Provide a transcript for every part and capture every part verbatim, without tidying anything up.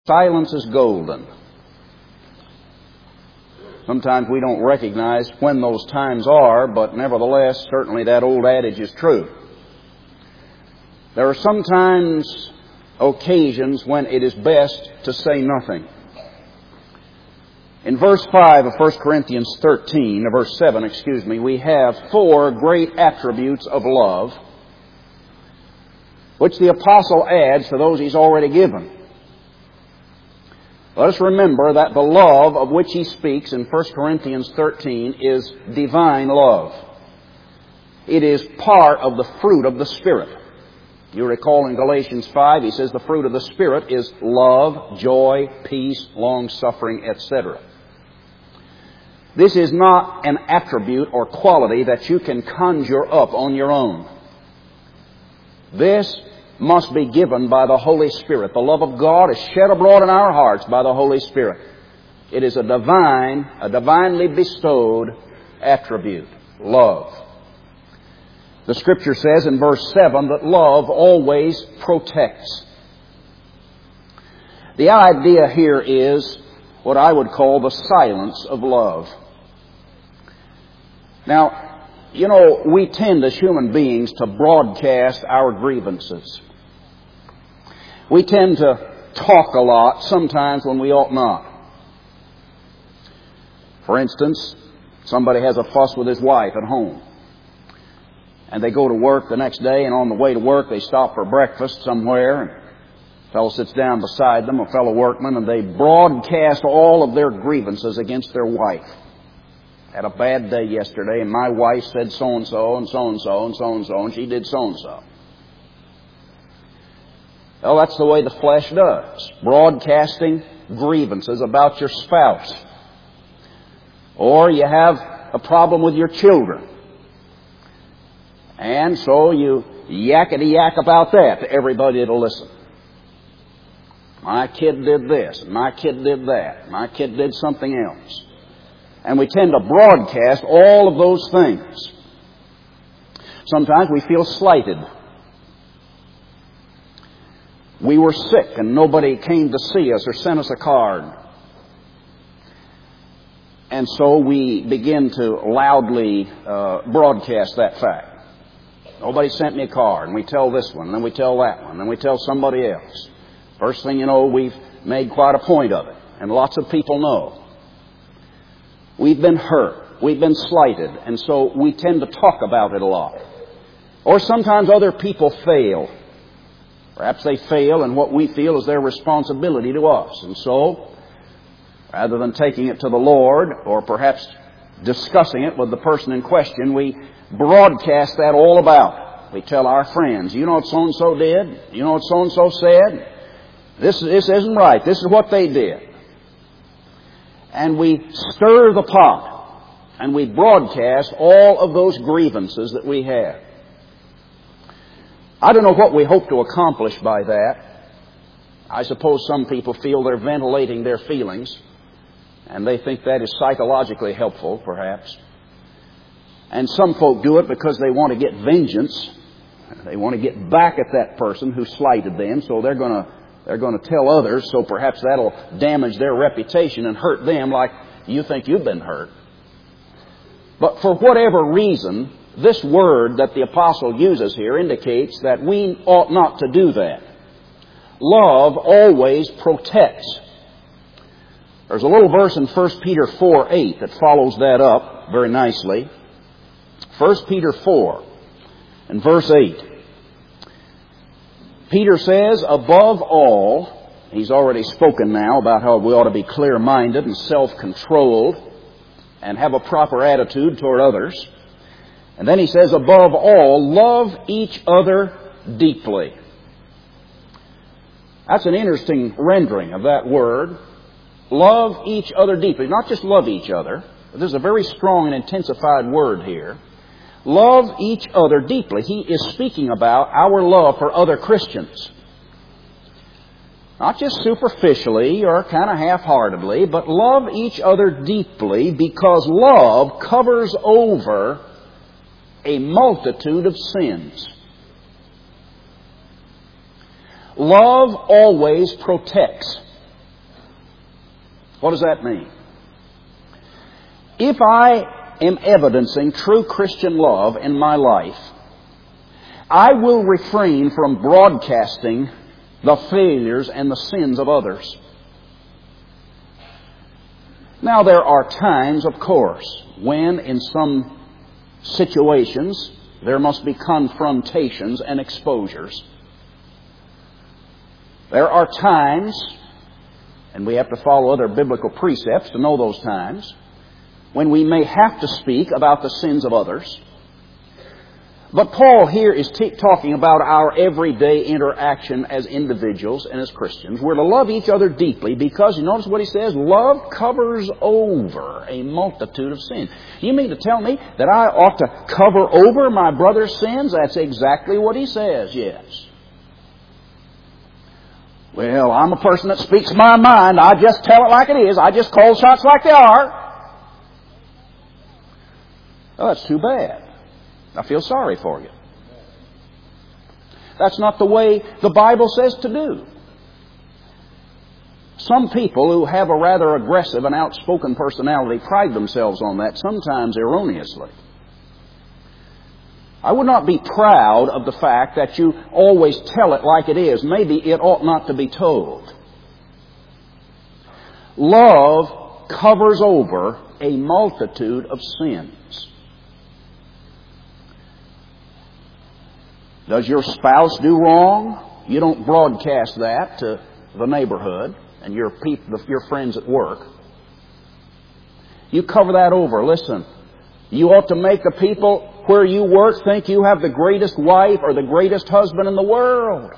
Silence is golden. Sometimes we don't recognize when those times are, but nevertheless, certainly that old adage is true. There are sometimes occasions when it is best to say nothing. In verse five of First Corinthians thirteen, or verse seven, excuse me, we have four great attributes of love, which the apostle adds to those he's already given. Let us remember that the love of which he speaks in First Corinthians thirteen is divine love. It is part of the fruit of the Spirit. You recall in Galatians five, he says the fruit of the Spirit is love, joy, peace, long-suffering, et cetera. This is not an attribute or quality that you can conjure up on your own. This must be given by the Holy Spirit. The love of God is shed abroad in our hearts by the Holy Spirit. It is a divine, a divinely bestowed attribute, love. The Scripture says in verse seven that love always protects. The idea here is what I would call the silence of love. Now, you know, we tend as human beings to broadcast our grievances. We tend to talk a lot, sometimes when we ought not. For instance, somebody has a fuss with his wife at home. And they go to work the next day, and on the way to work they stop for breakfast somewhere. And a fellow sits down beside them, a fellow workman, and they broadcast all of their grievances against their wife. Had a bad day yesterday, and my wife said so-and-so, and so-and-so, and so-and-so, and she did so-and-so. Well, that's the way the flesh does. Broadcasting grievances about your spouse. Or you have a problem with your children. And so you yakety-yak about that to everybody that'll listen. My kid did this, and my kid did that, my kid did something else. And we tend to broadcast all of those things. Sometimes we feel slighted. We were sick and nobody came to see us or sent us a card. And so we begin to loudly uh, broadcast that fact. Nobody sent me a card. And we tell this one, and then we tell that one, and then we tell somebody else. First thing you know, we've made quite a point of it. And lots of people know. We've been hurt. We've been slighted. And so we tend to talk about it a lot. Or sometimes other people fail. Perhaps they fail in what we feel is their responsibility to us. And so, rather than taking it to the Lord, or perhaps discussing it with the person in question, we broadcast that all about. We tell our friends, you know what so-and-so did? You know what so-and-so said? This, this isn't right. This is what they did. And we stir the pot, and we broadcast all of those grievances that we have. I don't know what we hope to accomplish by that. I suppose some people feel they're ventilating their feelings, and they think that is psychologically helpful, perhaps. And some folk do it because they want to get vengeance. They want to get back at that person who slighted them, so they're going to they're going to tell others, so perhaps that'll damage their reputation and hurt them like you think you've been hurt. But for whatever reason, this word that the apostle uses here indicates that we ought not to do that. Love always protects. There's a little verse in First Peter four eight that follows that up very nicely. First Peter four and verse eight. Peter says, above all, he's already spoken now about how we ought to be clear-minded and self-controlled and have a proper attitude toward others. And then he says, above all, love each other deeply. That's an interesting rendering of that word. Love each other deeply. Not just love each other. There's a very strong and intensified word here. Love each other deeply. He is speaking about our love for other Christians. Not just superficially or kind of half-heartedly, but love each other deeply because love covers over a multitude of sins. Love always protects. What does that mean? If I am evidencing true Christian love in my life, I will refrain from broadcasting the failures and the sins of others. Now, there are times, of course, when in some situations there must be confrontations and exposures. There are times, and we have to follow other biblical precepts to know those times, when we may have to speak about the sins of others. But Paul here is t- talking about our everyday interaction as individuals and as Christians. We're to love each other deeply because, you notice what he says, love covers over a multitude of sins. You mean to tell me that I ought to cover over my brother's sins? That's exactly what he says, yes. Well, I'm a person that speaks my mind. I just tell it like it is. I just call shots like they are. Oh, that's too bad. I feel sorry for you. That's not the way the Bible says to do. Some people who have a rather aggressive and outspoken personality pride themselves on that, sometimes erroneously. I would not be proud of the fact that you always tell it like it is. Maybe it ought not to be told. Love covers over a multitude of sins. Does your spouse do wrong? You don't broadcast that to the neighborhood and your people, your friends at work. You cover that over. Listen, you ought to make the people where you work think you have the greatest wife or the greatest husband in the world.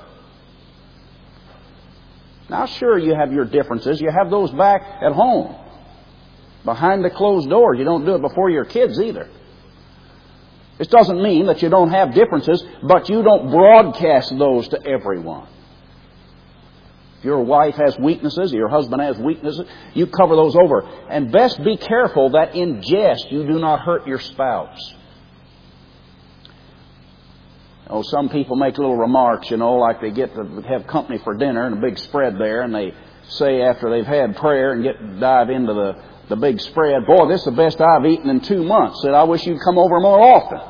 Now, sure, you have your differences. You have those back at home, behind the closed doors. You don't do it before your kids either. This doesn't mean that you don't have differences, but you don't broadcast those to everyone. If your wife has weaknesses, your husband has weaknesses, you cover those over. And best be careful that in jest you do not hurt your spouse. Oh, some people make little remarks, you know, like they get to have company for dinner and a big spread there, and they say after they've had prayer and get dive into the, the big spread, boy, this is the best I've eaten in two months. Said, I wish you'd come over more often.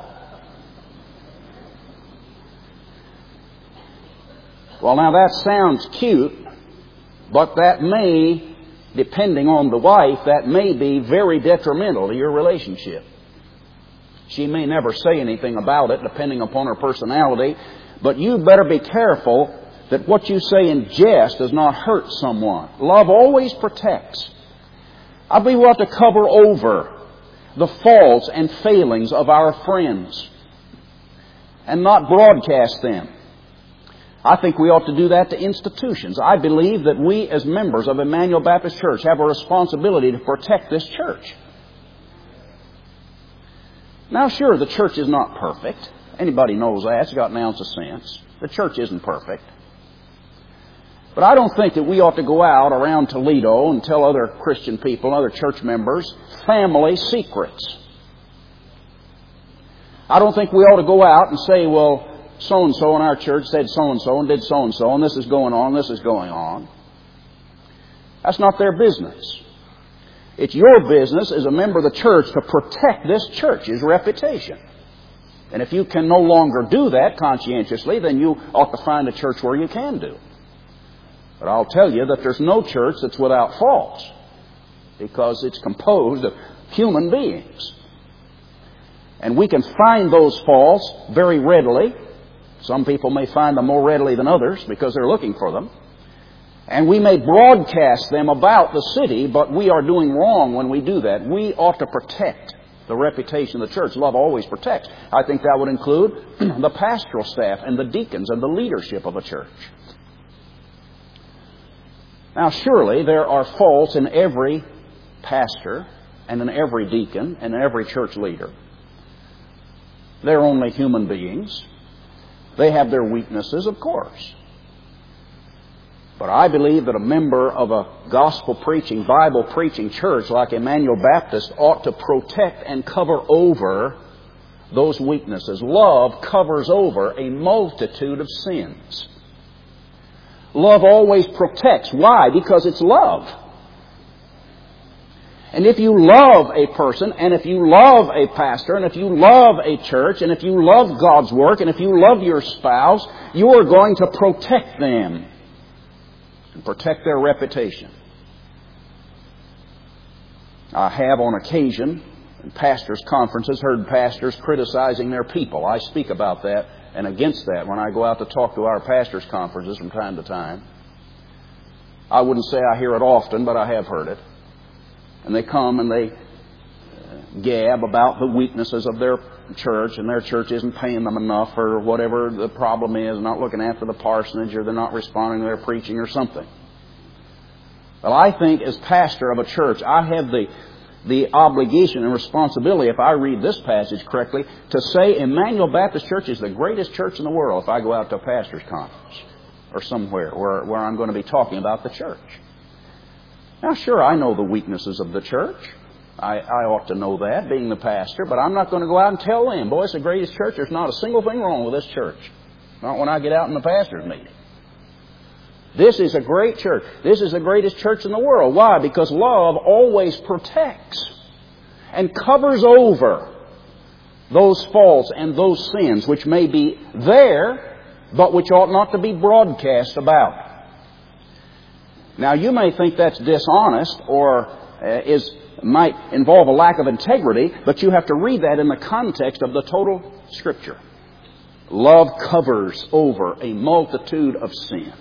Well, now that sounds cute, but that may, depending on the wife, that may be very detrimental to your relationship. She may never say anything about it, depending upon her personality, but you better be careful that what you say in jest does not hurt someone. Love always protects. I believe we ought to cover over the faults and failings of our friends and not broadcast them. I think we ought to do that to institutions. I believe that we as members of Emmanuel Baptist Church have a responsibility to protect this church. Now, sure, the church is not perfect. Anybody knows that. It's got an ounce of sense. The church isn't perfect. But I don't think that we ought to go out around Toledo and tell other Christian people, other church members, family secrets. I don't think we ought to go out and say, well, so-and-so in our church said so-and-so and did so-and-so, and this is going on, this is going on. That's not their business. It's your business as a member of the church to protect this church's reputation. And if you can no longer do that conscientiously, then you ought to find a church where you can do. But I'll tell you that there's no church that's without faults, because it's composed of human beings. And we can find those faults very readily. Some people may find them more readily than others because they're looking for them. And we may broadcast them about the city, but we are doing wrong when we do that. We ought to protect the reputation of the church. Love always protects. I think that would include the pastoral staff and the deacons and the leadership of a church. Now, surely there are faults in every pastor and in every deacon and in every church leader. They're only human beings. They have their weaknesses, of course. But I believe that a member of a gospel-preaching, Bible-preaching church like Emmanuel Baptist ought to protect and cover over those weaknesses. Love covers over a multitude of sins. Love always protects. Why? Because it's love. And if you love a person, and if you love a pastor, and if you love a church, and if you love God's work, and if you love your spouse, you are going to protect them and protect their reputation. I have on occasion in pastors' conferences heard pastors criticizing their people. I speak about that and against that when I go out to talk to our pastors' conferences from time to time. I wouldn't say I hear it often, but I have heard it. And they come and they gab about the weaknesses of their church, and their church isn't paying them enough, or whatever the problem is, not looking after the parsonage, or they're not responding to their preaching or something. Well, I think as pastor of a church, I have the the obligation and responsibility, if I read this passage correctly, to say Emmanuel Baptist Church is the greatest church in the world if I go out to a pastor's conference or somewhere where, where I'm going to be talking about the church. Now, sure, I know the weaknesses of the church. I, I ought to know that, being the pastor, but I'm not going to go out and tell them, boy, it's the greatest church. There's not a single thing wrong with this church. Not when I get out in the pastor's meeting. This is a great church. This is the greatest church in the world. Why? Because love always protects and covers over those faults and those sins which may be there, but which ought not to be broadcast about. Now, you may think that's dishonest or uh, is might involve a lack of integrity, but you have to read that in the context of the total Scripture. Love covers over a multitude of sins.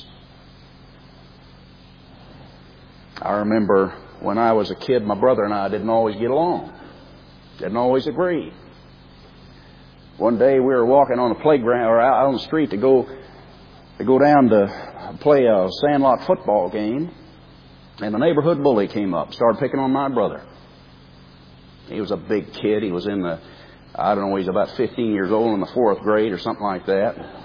I remember when I was a kid, my brother and I didn't always get along. Didn't always agree. One day we were walking on the playground or out on the street to go to go down to play a sandlot football game, and the neighborhood bully came up, started picking on my brother. He was a big kid. He was in the, I don't know, he's about fifteen years old, in the fourth grade or something like that.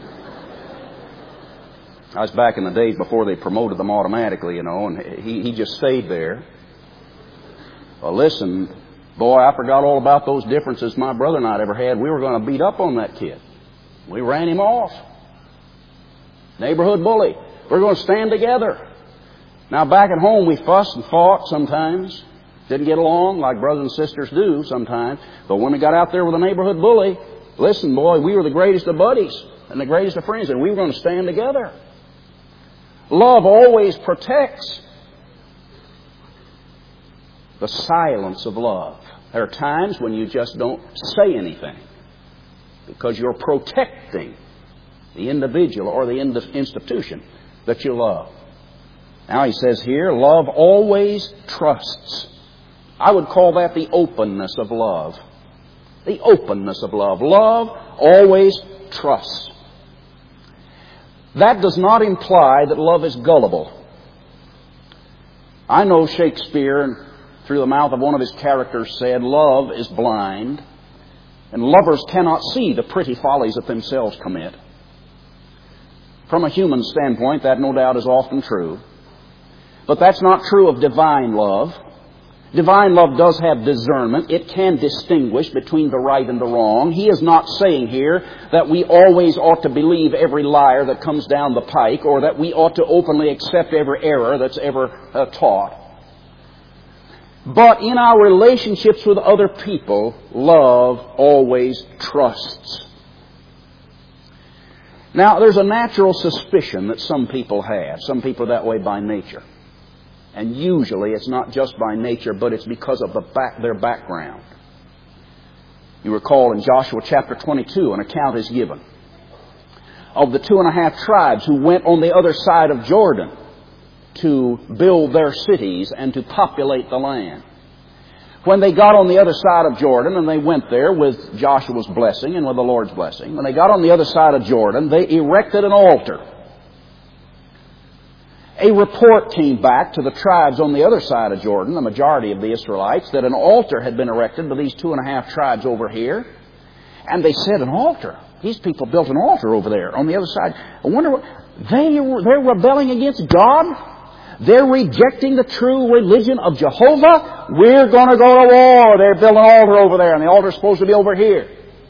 I was back in the days before they promoted them automatically, you know, and he, he just stayed there. Well, listen, boy, I forgot all about those differences my brother and I ever had. We were going to beat up on that kid. We ran him off. Neighborhood bully. We're going to stand together. Now, back at home, we fussed and fought sometimes. Didn't get along like brothers and sisters do sometimes. But when we got out there with a neighborhood bully, listen, boy, we were the greatest of buddies and the greatest of friends, and we were going to stand together. Love always protects. The silence of love. There are times when you just don't say anything because you're protecting the individual or the institution that you love. Now he says here, love always trusts. I would call that the openness of love. The openness of love. Love always trusts. That does not imply that love is gullible. I know Shakespeare, through the mouth of one of his characters, said, love is blind, and lovers cannot see the pretty follies that themselves commit. From a human standpoint, that no doubt is often true. But that's not true of divine love. Divine love does have discernment. It can distinguish between the right and the wrong. He is not saying here that we always ought to believe every liar that comes down the pike, or that we ought to openly accept every error that's ever uh, taught. But in our relationships with other people, love always trusts. Now, there's a natural suspicion that some people have. Some people are that way by nature. And usually it's not just by nature, but it's because of the back, their background. You recall in Joshua chapter twenty-two, an account is given of the two and a half tribes who went on the other side of Jordan to build their cities and to populate the land. When they got on the other side of Jordan, and they went there with Joshua's blessing and with the Lord's blessing, when they got on the other side of Jordan, they erected an altar. A report came back to the tribes on the other side of Jordan, the majority of the Israelites, that an altar had been erected to these two and a half tribes over here. And they said, an altar? These people built an altar over there on the other side. I wonder what... They, they're rebelling against God? They're rejecting the true religion of Jehovah? We're going to go to war. They're building an altar over there, and the altar's supposed to be over here.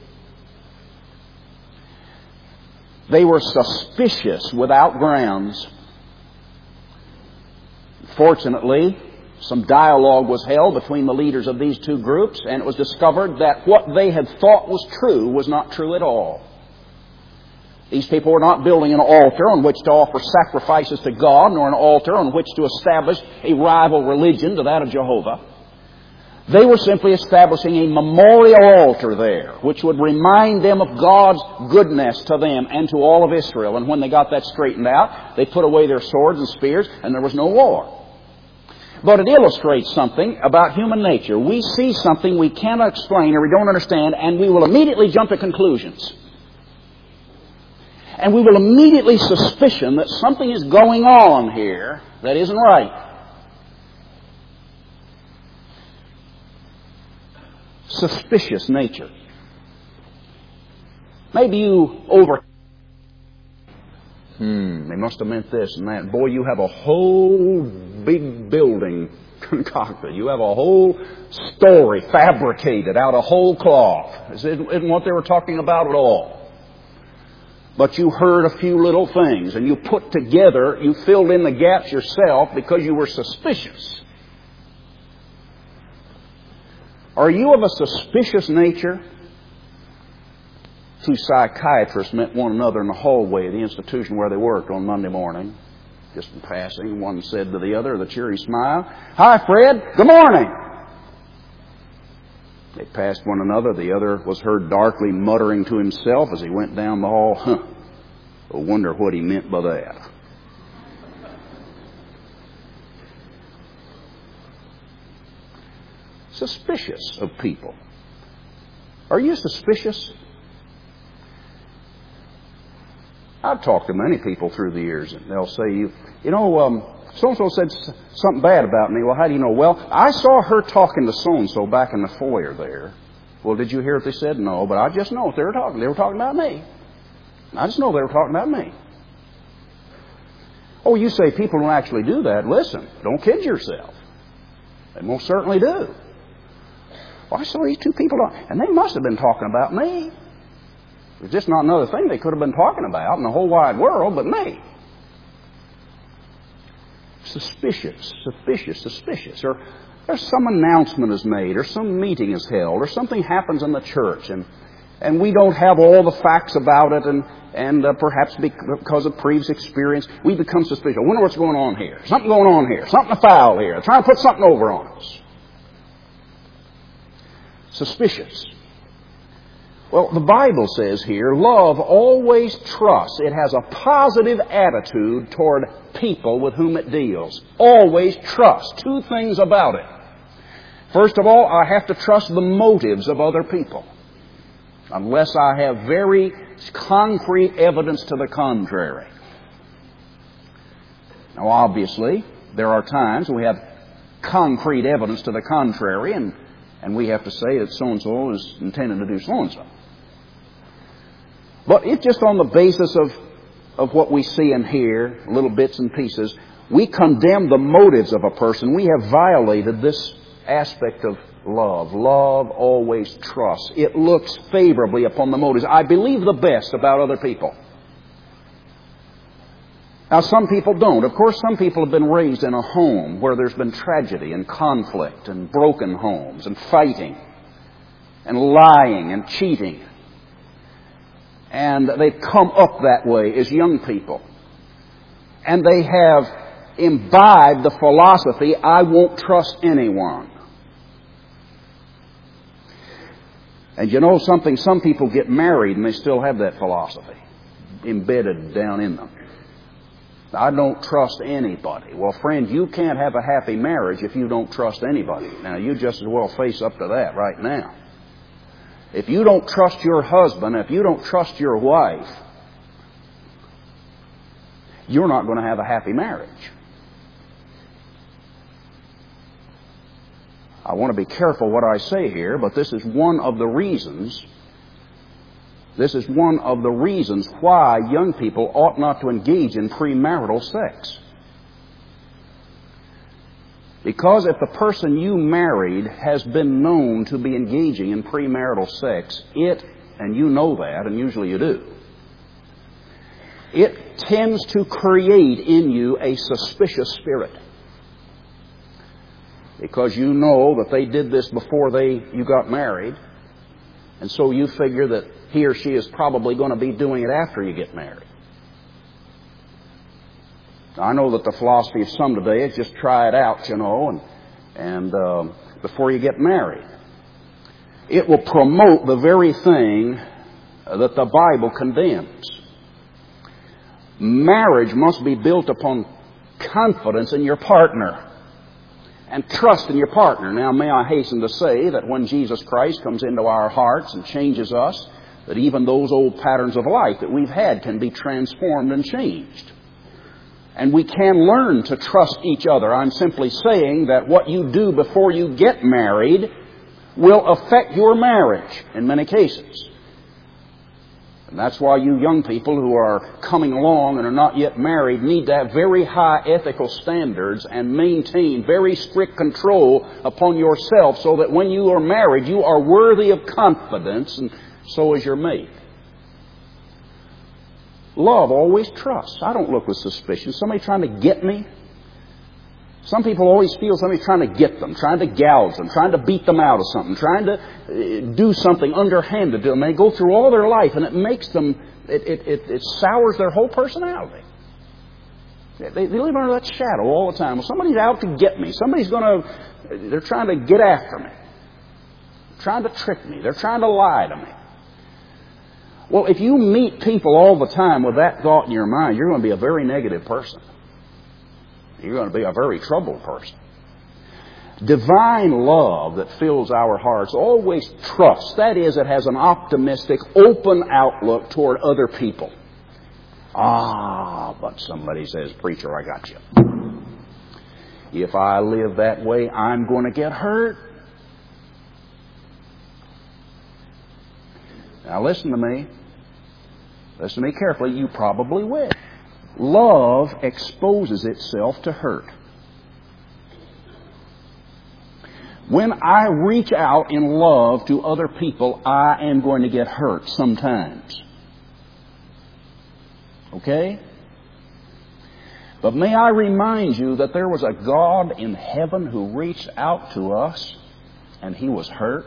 They were suspicious without grounds. Fortunately, Some dialogue was held between the leaders of these two groups, and it was discovered that what they had thought was true was not true at all. These people were not building an altar on which to offer sacrifices to God, nor an altar on which to establish a rival religion to that of Jehovah. They were simply establishing a memorial altar there, which would remind them of God's goodness to them and to all of Israel. And when they got that straightened out, they put away their swords and spears, and there was no war. But it illustrates something about human nature. We see something we cannot explain or we don't understand, and we will immediately jump to conclusions. And we will immediately suspicion that something is going on here that isn't right. Suspicious nature. Maybe you over... Hmm, they must have meant this and that. Boy, you have a whole big building concocted. You have a whole story fabricated out of whole cloth. This isn't what they were talking about at all. But you heard a few little things, and you put together, you filled in the gaps yourself because you were suspicious. Are you of a suspicious nature? Two psychiatrists met one another in the hallway of the institution where they worked on Monday morning. Just in passing, one said to the other with a cheery smile, "Hi, Fred. Good morning." They passed one another. The other was heard darkly muttering to himself as he went down the hall, "Huh, I wonder what he meant by that." Suspicious of people. Are you suspicious? I've talked to many people through the years, and they'll say, you, you know, um, so-and-so said something bad about me. Well, how do you know? Well, I saw her talking to so-and-so back in the foyer there. Well, did you hear what they said? No, but I just know what they were talking. They were talking about me. I just know they were talking about me. Oh, you say people don't actually do that. Listen, don't kid yourself. They most certainly do. Well, I saw these two people, and they must have been talking about me. There's just not another thing they could have been talking about in the whole wide world but me. Suspicious, suspicious, suspicious. Or there's some announcement is made, or some meeting is held, or something happens in the church, and and we don't have all the facts about it, and and uh, perhaps because of previous experience, we become suspicious. I wonder what's going on here. Something going on here. Something foul here. They're trying to put something over on us. Suspicious. Well, the Bible says here, love always trusts. It has a positive attitude toward people with whom it deals. Always trust. Two things about it. First of all, I have to trust the motives of other people, unless I have very concrete evidence to the contrary. Now, obviously, there are times when we have concrete evidence to the contrary, and, and we have to say that so-and-so is intending to do so-and-so. But it's just on the basis of, of what we see and hear, little bits and pieces, we condemn the motives of a person. We have violated this aspect of love. Love always trusts. It looks favorably upon the motives. I believe the best about other people. Now, some people don't. Of course, some people have been raised in a home where there's been tragedy and conflict and broken homes and fighting and lying and cheating. And they've come up that way as young people. And they have imbibed the philosophy, I won't trust anyone. And you know something? Some people get married and they still have that philosophy embedded down in them. I don't trust anybody. Well, friend, you can't have a happy marriage if you don't trust anybody. Now, you just as well face up to that right now. If you don't trust your husband, if you don't trust your wife, you're not going to have a happy marriage. I want to be careful what I say here, but this is one of the reasons, this is one of the reasons why young people ought not to engage in premarital sex. Because if the person you married has been known to be engaging in premarital sex, it, and you know that, and usually you do, it tends to create in you a suspicious spirit. because you know that they did this before they you got married, and so you figure that he or she is probably going to be doing it after you get married. I know that the philosophy of some today is just try it out, you know, and, and uh, before you get married. It will promote the very thing that the Bible condemns. Marriage must be built upon confidence in your partner and trust in your partner. Now, may I hasten to say that when Jesus Christ comes into our hearts and changes us, that even those old patterns of life that we've had can be transformed and changed. And we can learn to trust each other. I'm simply saying that what you do before you get married will affect your marriage in many cases. And that's why you young people who are coming along and are not yet married need to have very high ethical standards and maintain very strict control upon yourself so that when you are married, you are worthy of confidence, and so is your mate. Love always trusts. I don't look with suspicion. Somebody trying to get me? Some people always feel somebody's trying to get them, trying to gouge them, trying to beat them out of something, trying to do something underhanded to them. They go through all their life, and it makes them, it, it, it, it sours their whole personality. They, they live under that shadow all the time. Well, somebody's out to get me. Somebody's going to, they're trying to get after me. They're trying to trick me. They're trying to lie to me. Well, if you meet people all the time with that thought in your mind, you're going to be a very negative person. You're going to be a very troubled person. Divine love that fills our hearts always trusts. That is, it has an optimistic, open outlook toward other people. Ah, but somebody says, preacher, I got you. If I live that way, I'm going to get hurt. Now listen to me. Listen to me carefully. You probably will. Love exposes itself to hurt. When I reach out in love to other people, I am going to get hurt sometimes. Okay? But may I remind you that there was a God in heaven who reached out to us and He was hurt.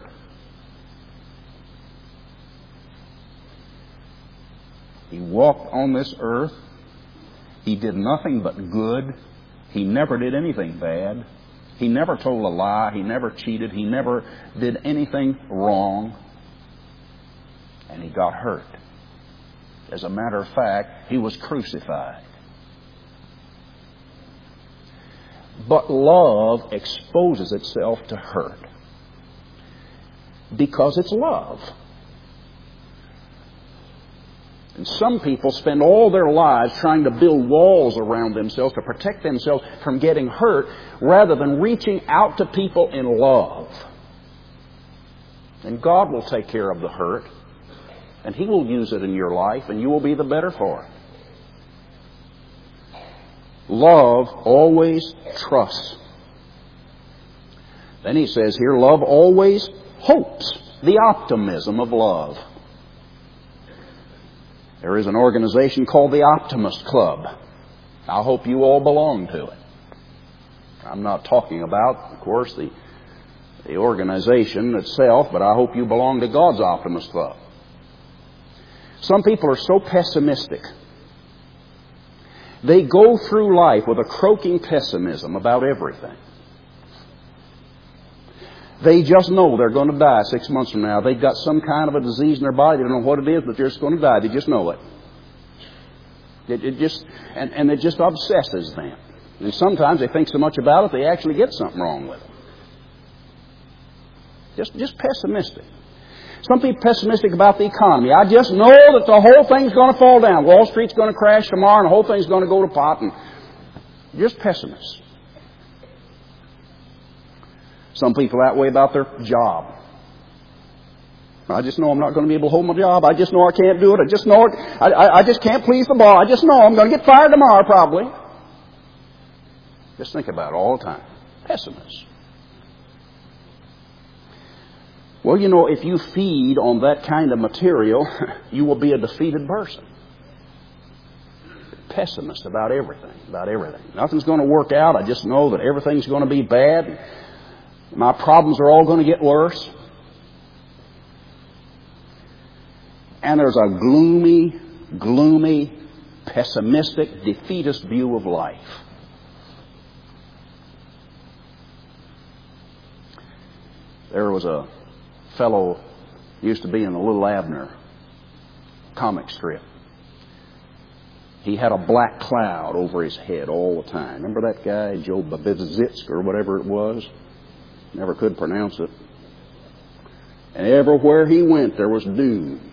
He walked on this earth. He did nothing but good. He never did anything bad. He never told a lie. He never cheated. He never did anything wrong. And He got hurt. As a matter of fact, He was crucified. But love exposes itself to hurt because it's love. And some people spend all their lives trying to build walls around themselves to protect themselves from getting hurt rather than reaching out to people in love. And God will take care of the hurt, and He will use it in your life, and you will be the better for it. Love always trusts. Then he says here, love always hopes. The optimism of love. There is an organization called the Optimist Club. I hope you all belong to it. I'm not talking about, of course, the, the organization itself, but I hope you belong to God's Optimist Club. Some people are so pessimistic. They go through life with a croaking pessimism about everything. They just know they're going to die six months from now. They've got some kind of a disease in their body. They don't know what it is, but they're just going to die. They just know it. It, it just and, and it just obsesses them. And sometimes they think so much about it, they actually get something wrong with them. Just, just pessimistic. Some people pessimistic about the economy. I just know that the whole thing's going to fall down. Wall Street's going to crash tomorrow, and the whole thing's going to go to pot. And just pessimists. Some people that way about their job. I just know I'm not going to be able to hold my job. I just know I can't do it. I just know it. I, I, I just can't please the boss. I just know I'm going to get fired tomorrow probably. Just think about it all the time. Pessimists. Well, you know, if you feed on that kind of material, you will be a defeated person. Pessimist about everything, about everything. Nothing's going to work out. I just know that everything's going to be bad. My problems are all going to get worse. And there's a gloomy, gloomy, pessimistic, defeatist view of life. There was a fellow used to be in the Little Abner comic strip. He had a black cloud over his head all the time. Remember that guy, Joe Babizitsk or whatever it was? Never could pronounce it. And everywhere he went, there was doom.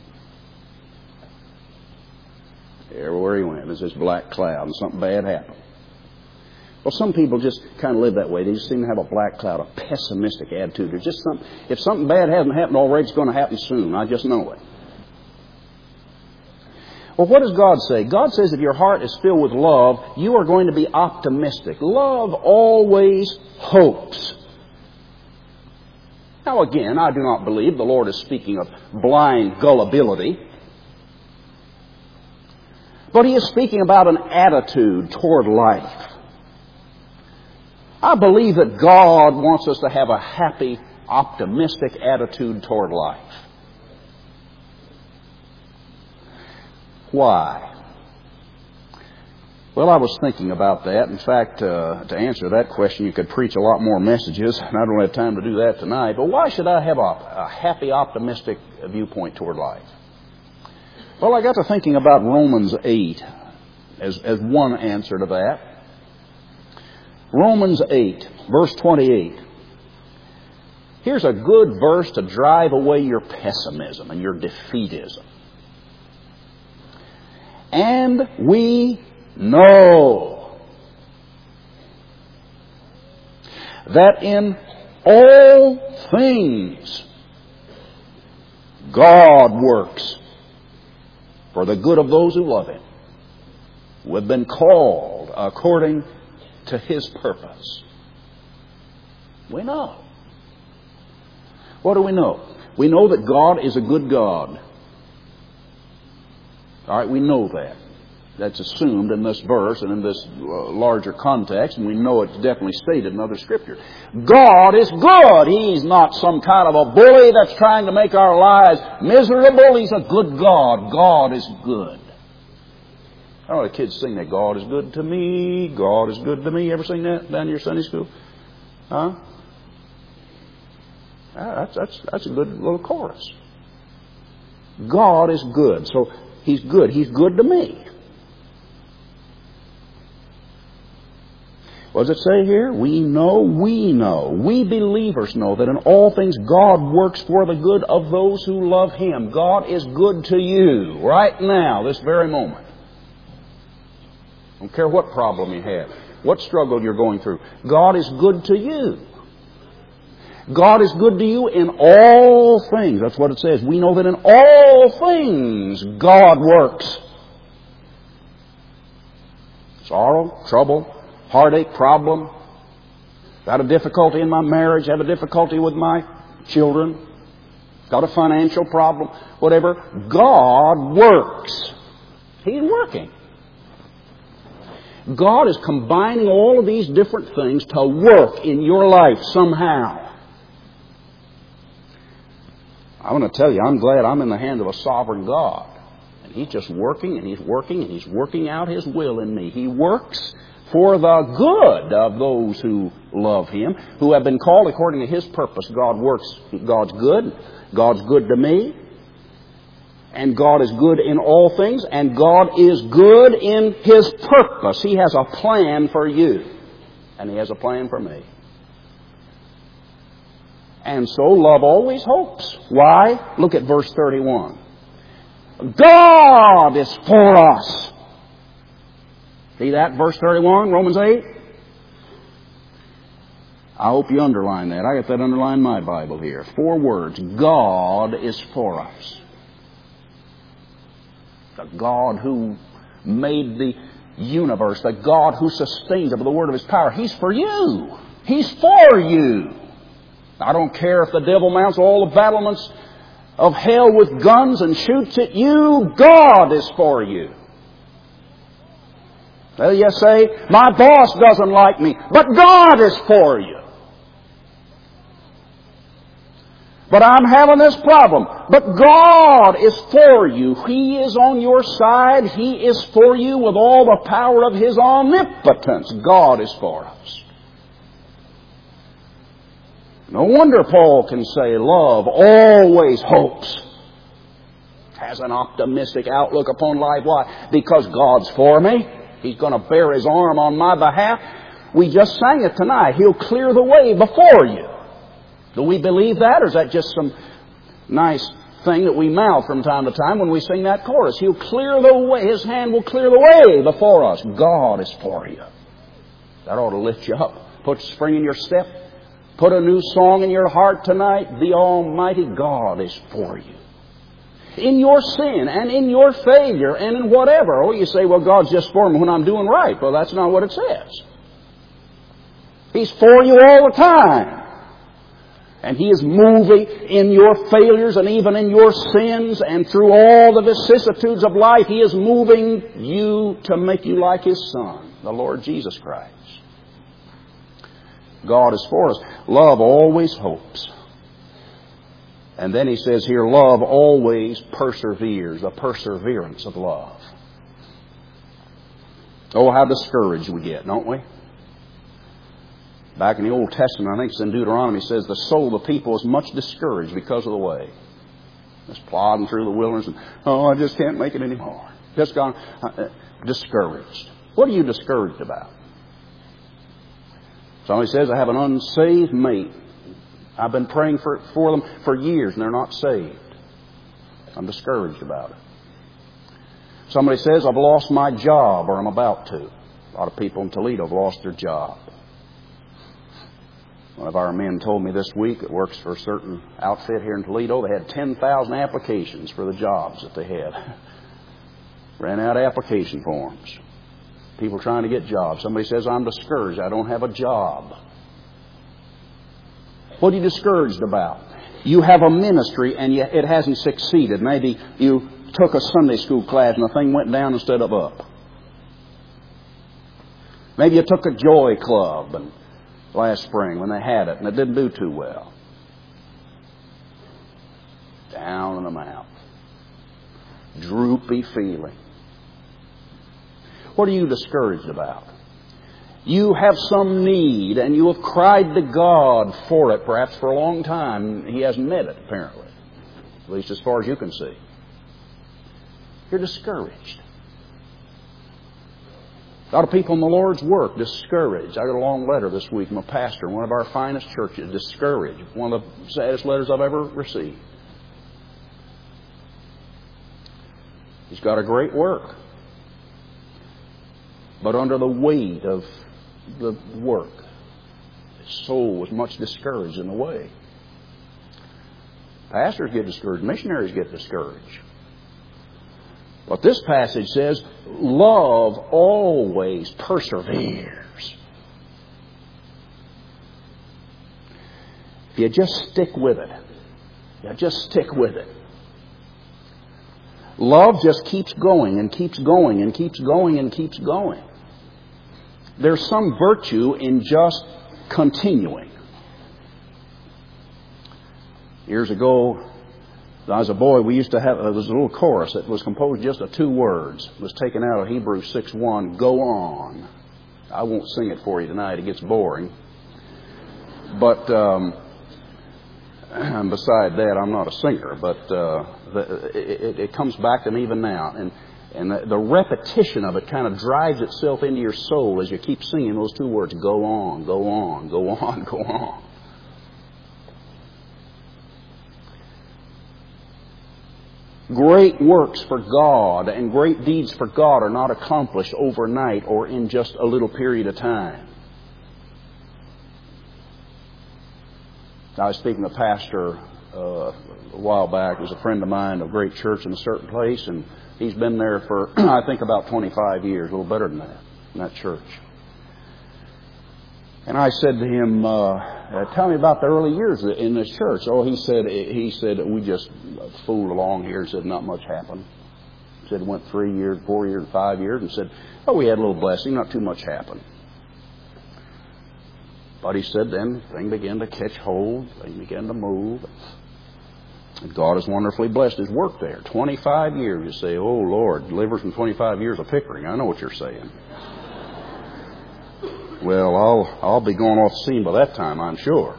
Everywhere he went, there's this black cloud, and something bad happened. Well, some people just kind of live that way. They just seem to have a black cloud, a pessimistic attitude. There's just some, if something bad hasn't happened already, it's going to happen soon. I just know it. Well, what does God say? God says if your heart is filled with love, you are going to be optimistic. Love always hopes. Now, again, I do not believe the Lord is speaking of blind gullibility. But He is speaking about an attitude toward life. I believe that God wants us to have a happy, optimistic attitude toward life. Why? Well, I was thinking about that. In fact, uh, to answer that question, you could preach a lot more messages, and I don't have time to do that tonight. But why should I have a, a happy, optimistic viewpoint toward life? Well, I got to thinking about Romans eight as, as one answer to that. Romans eight, verse twenty-eight. Here's a good verse to drive away your pessimism and your defeatism. And we know that in all things God works for the good of those who love Him, who have been called according to His purpose. We know. What do we know? We know that God is a good God. All right, we know that. That's assumed in this verse and in this uh, larger context, and we know it's definitely stated in other Scripture. God is good. He's not some kind of a bully that's trying to make our lives miserable. He's a good God. God is good. I don't know, the kids sing that, God is good to me, God is good to me. You ever sing that down in your Sunday school? Huh? Ah, that's, that's, that's a good little chorus. God is good. So He's good. He's good to me. What does it say here? We know, we know, we believers know that in all things God works for the good of those who love Him. God is good to you right now, this very moment. I don't care what problem you have, what struggle you're going through. God is good to you. God is good to you in all things. That's what it says. We know that in all things God works. Sorrow, trouble, heartache, problem. Got a difficulty in my marriage, have a difficulty with my children, got a financial problem, whatever. God works. He's working. God is combining all of these different things to work in your life somehow. I want to tell you, I'm glad I'm in the hand of a sovereign God. And He's just working, and He's working, and He's working out His will in me. He works for the good of those who love Him, who have been called according to His purpose. God works. God's good. God's good to me. And God is good in all things. And God is good in His purpose. He has a plan for you. And He has a plan for me. And so love always hopes. Why? Look at verse thirty-one. God is for us. See that? Verse thirty-one, Romans eight. I hope you underline that. I got that underlined in my Bible here. Four words. God is for us. The God who made the universe. The God who sustains it with the word of His power. He's for you. He's for you. I don't care if the devil mounts all the battlements of hell with guns and shoots at you. God is for you. Well, you say, my boss doesn't like me, but God is for you. But I'm having this problem. But God is for you. He is on your side. He is for you with all the power of His omnipotence. God is for us. No wonder Paul can say, love always hopes. Has an optimistic outlook upon life. Why? Because God's for me. He's going to bear His arm on my behalf. We just sang it tonight. He'll clear the way before you. Do we believe that, or is that just some nice thing that we mouth from time to time when we sing that chorus? He'll clear the way. His hand will clear the way before us. God is for you. That ought to lift you up. Put spring in your step. Put a new song in your heart tonight. The Almighty God is for you. In your sin and in your failure and in whatever. Oh, you say, well, God's just for me when I'm doing right. Well, that's not what it says. He's for you all the time. And He is moving in your failures and even in your sins and through all the vicissitudes of life. He is moving you to make you like His Son, the Lord Jesus Christ. God is for us. Love always hopes. And then He says here, love always perseveres, the perseverance of love. Oh, how discouraged we get, don't we? Back in the Old Testament, I think it's in Deuteronomy, it says the soul of the people is much discouraged because of the way. Just plodding through the wilderness and, oh, I just can't make it anymore. Just gone uh, discouraged. What are you discouraged about? Somebody says, I have an unsaved mate. I've been praying for, for them for years and they're not saved. I'm discouraged about it. Somebody says, I've lost my job or I'm about to. A lot of people in Toledo have lost their job. One of our men told me this week that works for a certain outfit here in Toledo, they had ten thousand applications for the jobs that they had. Ran out of application forms. People trying to get jobs. Somebody says, I'm discouraged. I don't have a job. What are you discouraged about? You have a ministry and yet it hasn't succeeded. Maybe you took a Sunday school class and the thing went down instead of up. Maybe you took a joy club and last spring when they had it and it didn't do too well. Down in the mouth. Droopy feeling. What are you discouraged about? You have some need and you have cried to God for it, perhaps for a long time. He hasn't met it, apparently. At least as far as you can see. You're discouraged. A lot of people in the Lord's work discouraged. I got a long letter this week from a pastor in one of our finest churches, discouraged. One of the saddest letters I've ever received. He's got a great work. But under the weight of the work, his soul was much discouraged in the way. Pastors get discouraged. Missionaries get discouraged. But this passage says, love always perseveres. If you just stick with it, you just stick with it. Love just keeps going and keeps going and keeps going and keeps going. There's some virtue in just continuing. Years ago, when I was a boy, we used to have, there was a little chorus that was composed just of two words. It was taken out of Hebrews six one, go on. I won't sing it for you tonight, it gets boring. But um, beside that, I'm not a singer, but uh, the, it, it comes back to me even now. And, and the, the repetition of it kind of drives itself into your soul as you keep singing those two words, go on, go on, go on, go on. Great works for God and great deeds for God are not accomplished overnight or in just a little period of time. I was speaking to a pastor uh, a while back. He was a friend of mine of a great church in a certain place, and he's been there for, I think, about twenty-five years, a little better than that, in that church. And I said to him, uh, tell me about the early years in this church. Oh, he said, he said, we just fooled along here. He said, not much happened. He said, it went three years, four years, five years, and said, oh, we had a little blessing, not too much happened. But he said, then the thing began to catch hold, thing began to move. God has wonderfully blessed His work there. twenty-five years. You say, oh, Lord, deliver us from twenty-five years of Pickering. I know what you're saying. Well, I'll, I'll be going off the scene by that time, I'm sure.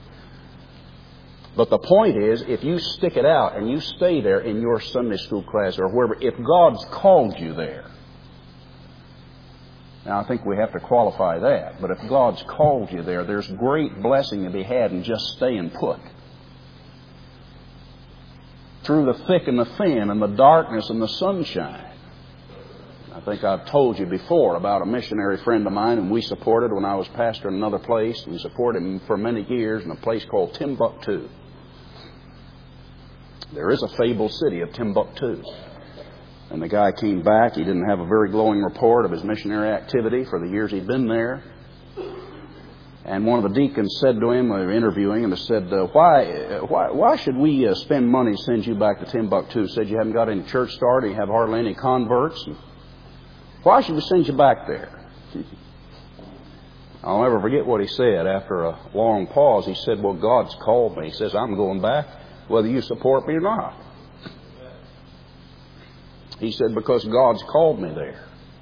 But the point is, if you stick it out and you stay there in your Sunday school class or wherever, if God's called you there, now I think we have to qualify that, but if God's called you there, there's great blessing to be had in just staying put. Through the thick and the thin and the darkness and the sunshine. I think I've told you before about a missionary friend of mine whom we supported when I was pastor in another place. We supported him for many years in a place called Timbuktu. There is a fabled city of Timbuktu. And the guy came back. He didn't have a very glowing report of his missionary activity for the years he'd been there. And one of the deacons said to him, we were interviewing him, and said, uh, why, uh, why why should we uh, spend money to send you back to Timbuktu? Said you haven't got any church started, you have hardly any converts. And why should we send you back there? I'll never forget what he said. After a long pause, he said, well, God's called me. He says, I'm going back whether you support me or not. He said, because God's called me there.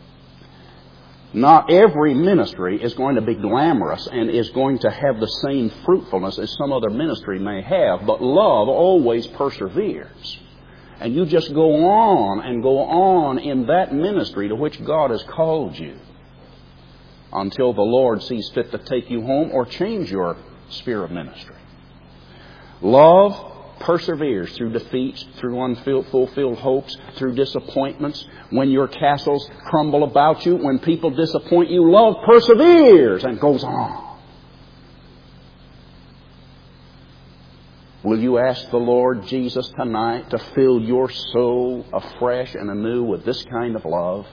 Not every ministry is going to be glamorous and is going to have the same fruitfulness as some other ministry may have, but love always perseveres. And you just go on and go on in that ministry to which God has called you until the Lord sees fit to take you home or change your sphere of ministry. Love perseveres through defeats, through unfulfilled hopes, through disappointments. When your castles crumble about you, when people disappoint you, love perseveres and goes on. Will you ask the Lord Jesus tonight to fill your soul afresh and anew with this kind of love?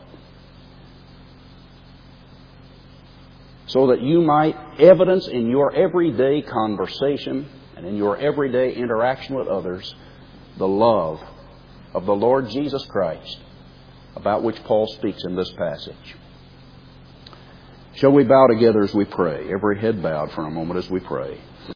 So that you might evidence in your everyday conversation and in your everyday interaction with others the love of the Lord Jesus Christ about which Paul speaks in this passage. Shall we bow together as we pray? Every head bowed for a moment as we pray.